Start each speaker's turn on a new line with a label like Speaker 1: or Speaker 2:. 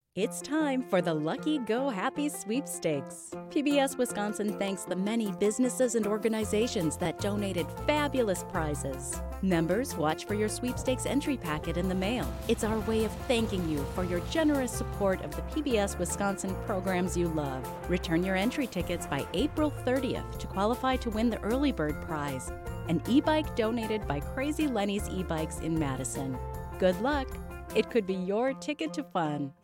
Speaker 1: It's time for the Lucky Go Happy Sweepstakes. PBS Wisconsin thanks the many businesses and organizations that donated fabulous prizes. Members, watch for your sweepstakes entry packet in the mail. It's our way of thanking you for your generous support of the PBS Wisconsin programs you love. Return your entry tickets by April 30th to qualify to win the Early Bird Prize, an e-bike donated by Crazy Lenny's e-bikes in Madison. Good luck! It could be your ticket to fun.